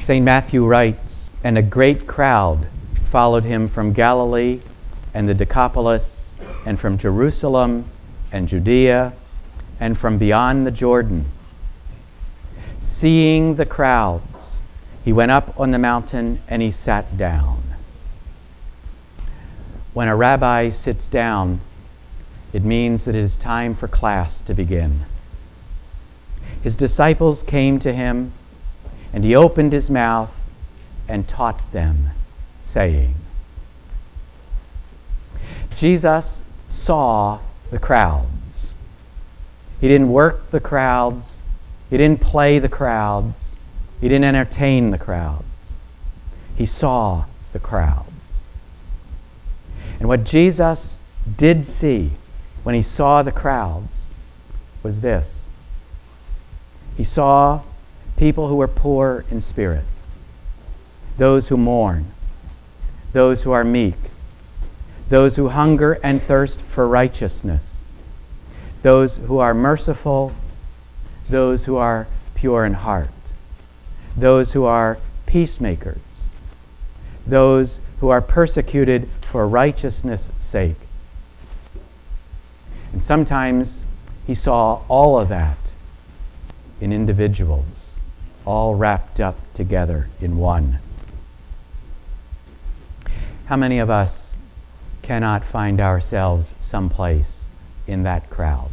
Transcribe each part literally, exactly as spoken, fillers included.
Saint Matthew writes, "And a great crowd followed him from Galilee and the Decapolis, and from Jerusalem and Judea, and from beyond the Jordan. Seeing the crowds, he went up on the mountain and he sat down." When a rabbi sits down, it means that it is time for class to begin. His disciples came to him, and he opened his mouth and taught them, saying. Jesus saw the crowds. He didn't work the crowds. He didn't play the crowds. He didn't entertain the crowds. He saw the crowds. And what Jesus did see when he saw the crowds was this. He saw people who were poor in spirit, those who mourn, those who are meek, those who hunger and thirst for righteousness, those who are merciful, those who are pure in heart, those who are peacemakers, those who are persecuted for righteousness' sake. And sometimes he saw all of that in individuals, all wrapped up together in one. How many of us cannot find ourselves someplace in that crowd?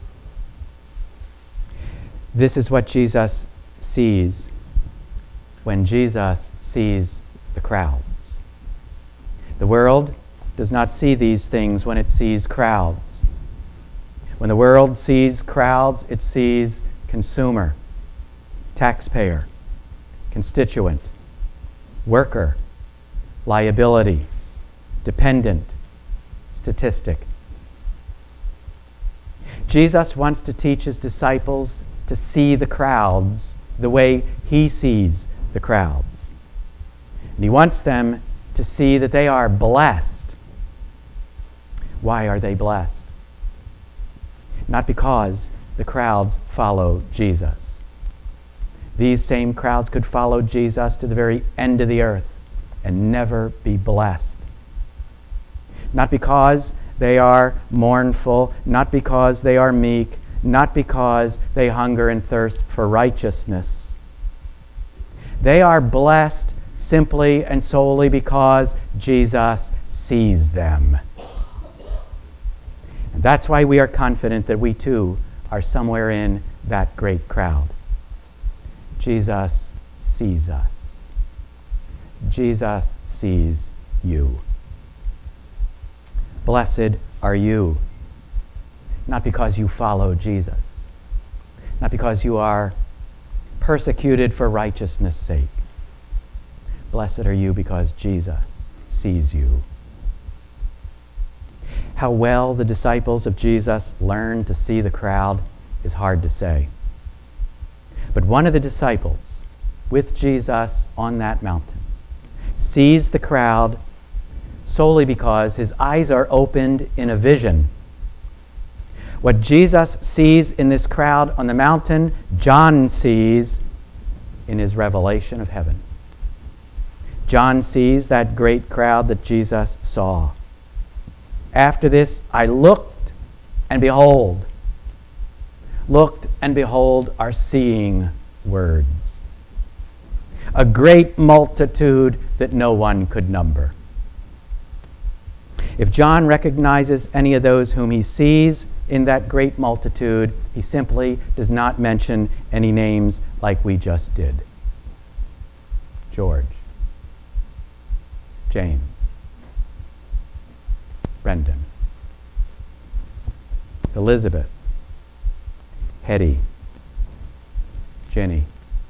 This is what Jesus sees when Jesus sees the crowds. The world does not see these things when it sees crowds. When the world sees crowds, it sees consumer, taxpayer, constituent, worker, liability, dependent, statistic. Jesus wants to teach his disciples to see the crowds the way he sees the crowds. And he wants them to see that they are blessed. Why are they blessed? Not because the crowds follow Jesus. These same crowds could follow Jesus to the very end of the earth and never be blessed. Not because they are mournful, not because they are meek, not because they hunger and thirst for righteousness. They are blessed simply and solely because Jesus sees them. And that's why we are confident that we too are somewhere in that great crowd. Jesus sees us. Jesus sees you. Blessed are you, not because you follow Jesus, not because you are persecuted for righteousness' sake. Blessed are you because Jesus sees you. How well the disciples of Jesus learned to see the crowd is hard to say. But one of the disciples with Jesus on that mountain sees the crowd solely because his eyes are opened in a vision. What Jesus sees in this crowd on the mountain, John sees in his revelation of heaven. John sees that great crowd that Jesus saw. After this, I looked, and behold. Looked, and behold are seeing words. A great multitude that no one could number. If John recognizes any of those whom he sees in that great multitude, he simply does not mention any names like we just did. George, James, Brendan, Elizabeth, Hetty, Jenny.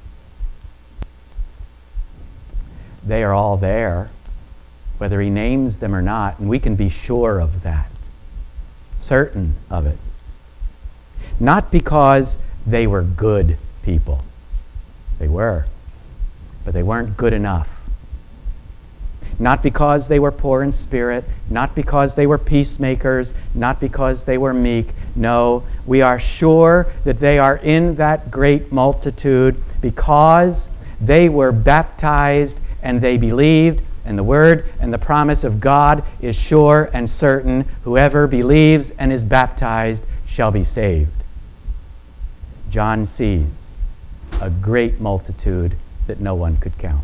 They are all there, whether he names them or not, and we can be sure of that, certain of it. Not because they were good people. They were, but they weren't good enough. Not because they were poor in spirit, not because they were peacemakers, not because they were meek. No, we are sure that they are in that great multitude because They were baptized and they believed, and the word and the promise of God is sure and certain. Whoever believes and is baptized shall be saved. John sees a great multitude that no one could count.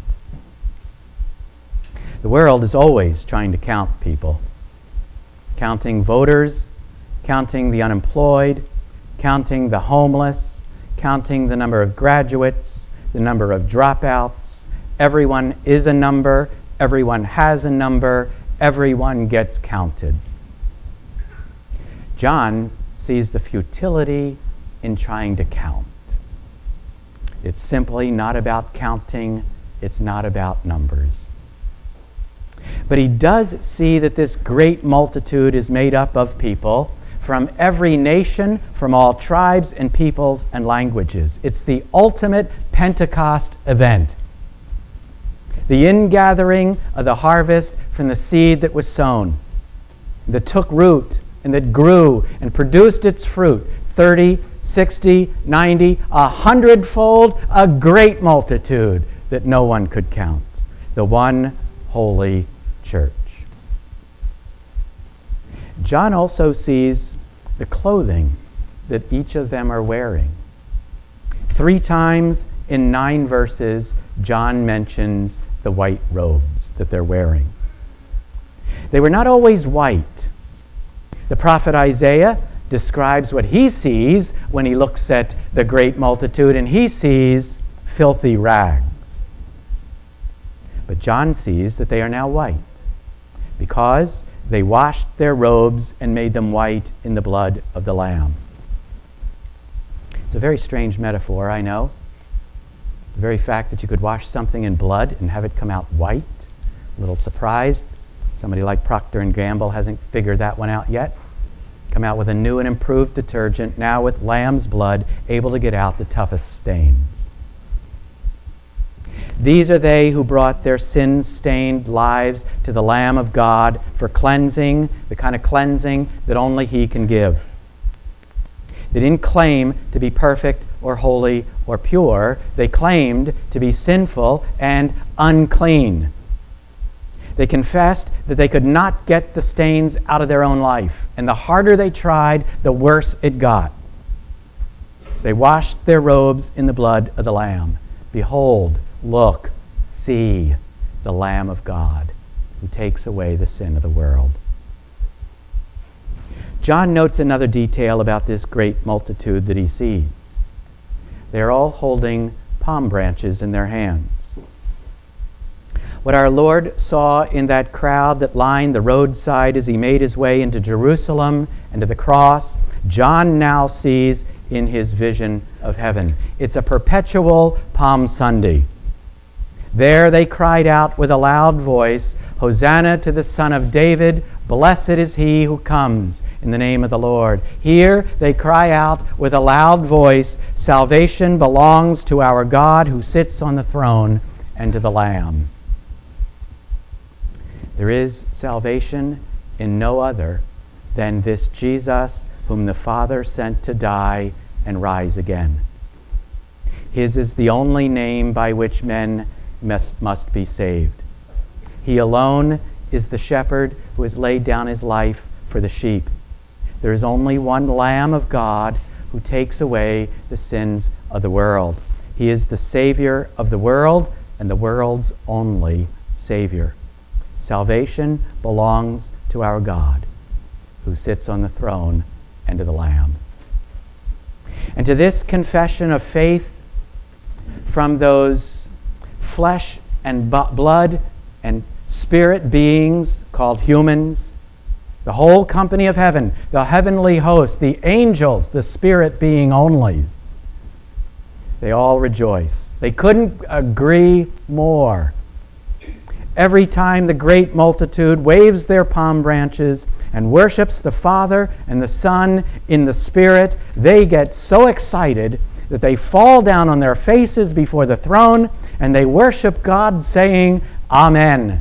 The world is always trying to count people. Counting voters, counting the unemployed, counting the homeless, counting the number of graduates, the number of dropouts. Everyone is a number. Everyone has a number. Everyone gets counted. John sees the futility in trying to count. It's simply not about counting. It's not about numbers. But he does see that this great multitude is made up of people from every nation, from all tribes and peoples and languages. It's the ultimate Pentecost event. The ingathering of the harvest from the seed that was sown, that took root and that grew and produced its fruit, thirty, sixty, ninety, a hundredfold, a great multitude that no one could count. The one holy church. John also sees the clothing that each of them are wearing. Three times in nine verses, John mentions the white robes that they're wearing. They were not always white. The prophet Isaiah describes what he sees when he looks at the great multitude, and he sees filthy rags. But John sees that they are now white, because they washed their robes and made them white in the blood of the Lamb. It's a very strange metaphor, I know. The very fact that you could wash something in blood and have it come out white. A little surprised. Somebody like Procter and Gamble hasn't figured that one out yet. Come out with a new and improved detergent, now with lamb's blood, able to get out the toughest stains. These are they who brought their sin-stained lives to the Lamb of God for cleansing, the kind of cleansing that only He can give. They didn't claim to be perfect or holy or pure. They claimed to be sinful and unclean. They confessed that they could not get the stains out of their own life, and the harder they tried, the worse it got. They washed their robes in the blood of the Lamb. Behold, look, see the Lamb of God who takes away the sin of the world. John notes another detail about this great multitude that he sees. They are all holding palm branches in their hands. What our Lord saw in that crowd that lined the roadside as he made his way into Jerusalem and to the cross, John now sees in his vision of heaven. It's a perpetual Palm Sunday. There they cried out with a loud voice, "Hosanna to the Son of David, blessed is he who comes in the name of the Lord." Here they cry out with a loud voice, "Salvation belongs to our God who sits on the throne and to the Lamb." There is salvation in no other than this Jesus whom the Father sent to die and rise again. His is the only name by which men must, must be saved. He alone is the shepherd who has laid down his life for the sheep. There is only one Lamb of God who takes away the sins of the world. He is the Savior of the world and the world's only Savior. Salvation belongs to our God who sits on the throne and to the Lamb. And to this confession of faith from those flesh and blood and spirit beings called humans, the whole company of heaven, the heavenly host, the angels, the spirit being only, they all rejoice. They couldn't agree more. Every time the great multitude waves their palm branches and worships the Father and the Son in the Spirit, they get so excited that they fall down on their faces before the throne and they worship God saying, Amen.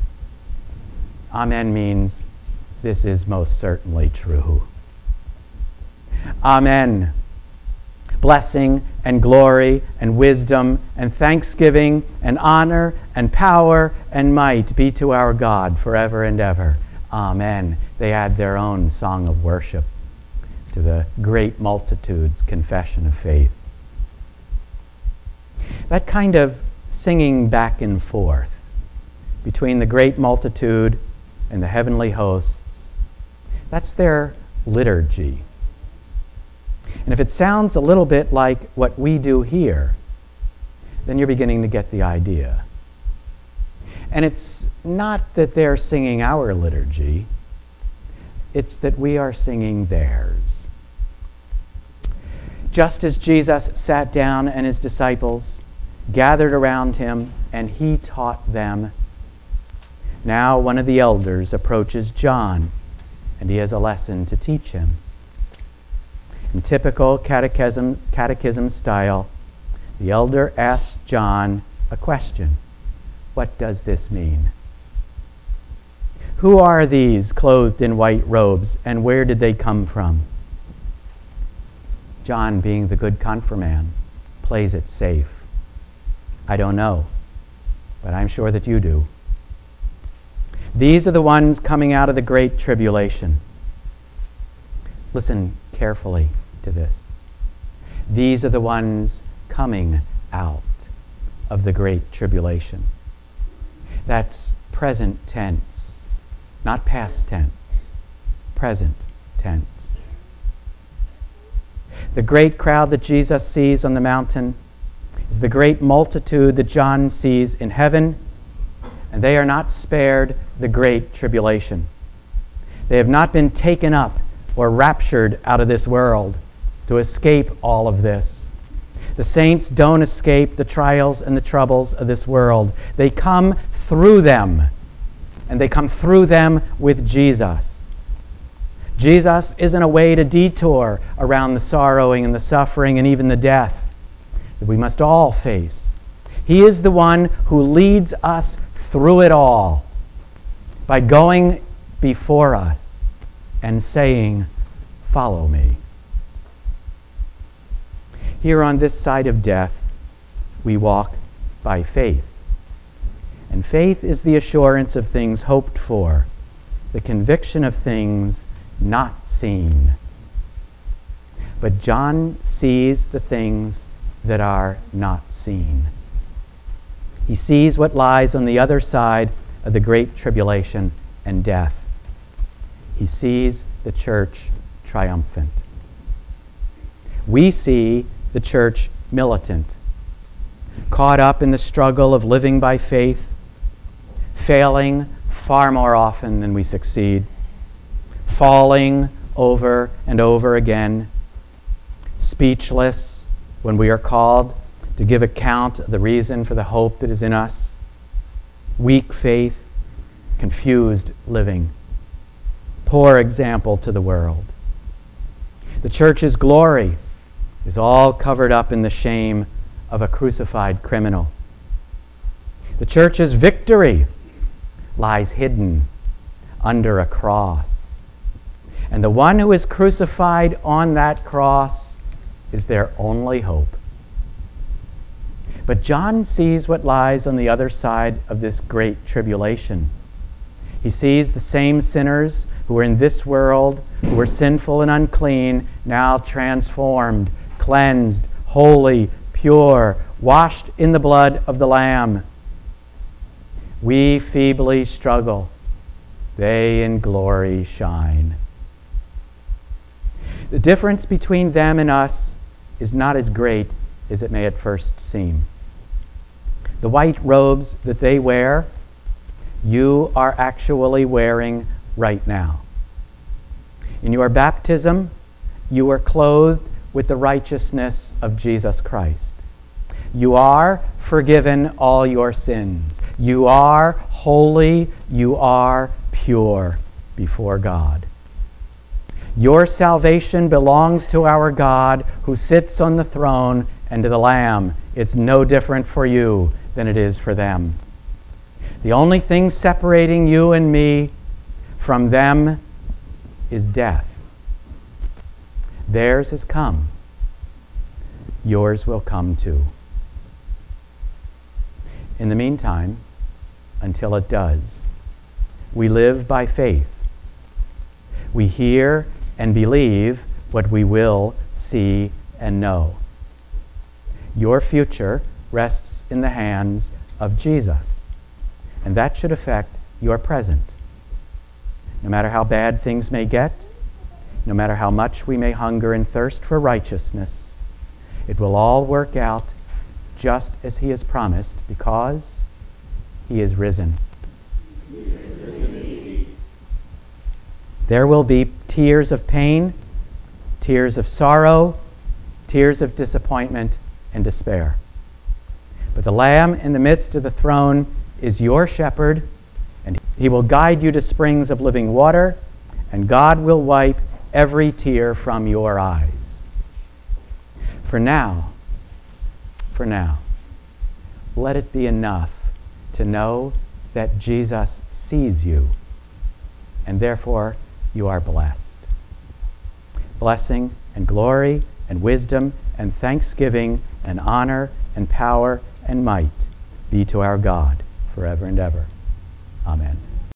Amen means this is most certainly true. Amen. Blessing and glory and wisdom and thanksgiving and honor and power and might be to our God forever and ever. Amen. They add their own song of worship to the great multitude's confession of faith. That kind of singing back and forth between the great multitude and the heavenly hosts, that's their liturgy. And if it sounds a little bit like what we do here, then you're beginning to get the idea. And it's not that they're singing our liturgy, it's that we are singing theirs. Just as Jesus sat down and his disciples gathered around him and he taught them, now one of the elders approaches John and he has a lesson to teach him. In typical catechism, catechism style, the elder asks John a question. What does this mean? Who are these clothed in white robes, and where did they come from? John, being the good confirmand, plays it safe. I don't know, but I'm sure that you do. These are the ones coming out of the great tribulation. Listen carefully to this. These are the ones coming out of the great tribulation. That's present tense, not past tense, present tense. The great crowd that Jesus sees on the mountain is the great multitude that John sees in heaven, and they are not spared the great tribulation. They have not been taken up or raptured out of this world to escape all of this. The saints don't escape the trials and the troubles of this world. They come through them, and they come through them with Jesus. Jesus isn't a way to detour around the sorrowing and the suffering and even the death that we must all face. He is the one who leads us through it all by going before us and saying, "Follow me." Here on this side of death, we walk by faith. And faith is the assurance of things hoped for, the conviction of things not seen. But John sees the things that are not seen. He sees what lies on the other side of the great tribulation and death. He sees the church triumphant. We see the church militant, caught up in the struggle of living by faith, failing far more often than we succeed, falling over and over again, speechless when we are called to give account of the reason for the hope that is in us, weak faith, confused living, poor example to the world. The church's glory is all covered up in the shame of a crucified criminal. The church's victory lies hidden under a cross. And the one who is crucified on that cross is their only hope. But John sees what lies on the other side of this great tribulation. He sees the same sinners who are in this world, who were sinful and unclean, now transformed, cleansed, holy, pure, washed in the blood of the Lamb. We feebly struggle. They in glory shine. The difference between them and us is not as great as it may at first seem. The white robes that they wear, you are actually wearing right now. In your baptism, you are clothed with the righteousness of Jesus Christ. You are forgiven all your sins. You are holy. You are pure before God. Your salvation belongs to our God who sits on the throne and to the Lamb. It's no different for you than it is for them. The only thing separating you and me from them is death. Theirs has come. yours will come too. In the meantime, until it does, we live by faith. We hear and believe what we will see and know. Your future rests in the hands of Jesus, and that should affect your present. No matter how bad things may get, no matter how much we may hunger and thirst for righteousness, it will all work out just as he has promised, because he is risen. He is risen indeed. There will be tears of pain, tears of sorrow, tears of disappointment and despair. But the Lamb in the midst of the throne is your shepherd, and he will guide you to springs of living water, and God will wipe every tear from your eyes. For now, for now, let it be enough to know that Jesus sees you, and therefore you are blessed. Blessing and glory and wisdom and thanksgiving and honor and power and might be to our God forever and ever. Amen.